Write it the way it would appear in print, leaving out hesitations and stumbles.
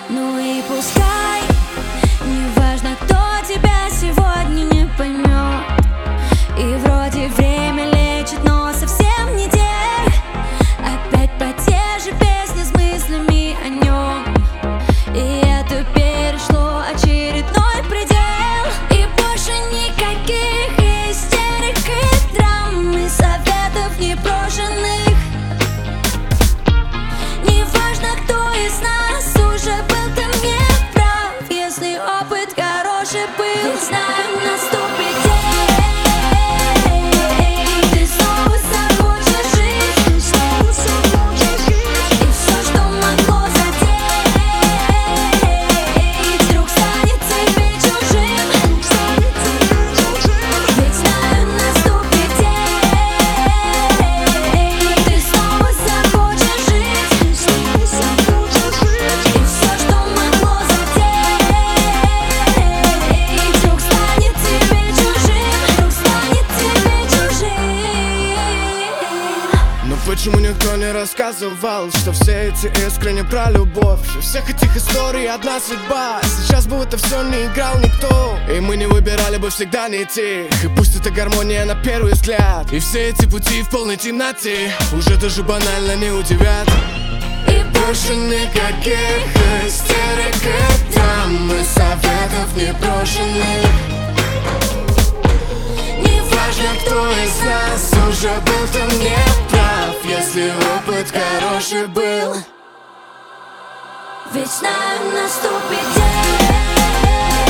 Ну и пускай, неважно, кто тебя сегодня не поймет. И вроде время лечит, но совсем не те. Опять по те же песни с мыслями о нем. И это перешло очередной предел. И больше никаких истерик и драм, и советов непрошенных. Неважно, кто из нас уже был, ты не прав, если опыт хороший был. Ведь знаем, наступит день, ты снова захочешь жить, и все, что могло задеть, вдруг станет тебе чужим. Ведь знаем, наступит день, ты снова захочешь жить, и все, что могло задеть, вдруг станет тебе чужим, вдруг станет тебе чужим. Но почему никто не рассказывал, что все эти искры не про любовь? Что всех этих историй одна судьба. Сейчас бы это все не играл никто, и мы не выбирали бы всегда не тех. И пусть это гармония на первый взгляд, и все эти пути в полной темноте уже даже банально не удивят. И больше никаких истерик и драм, и советов непрошенных. Неважно, кто из нас уже был, ты не прав, если опыт хороший был. Ведь знаем, наступит день,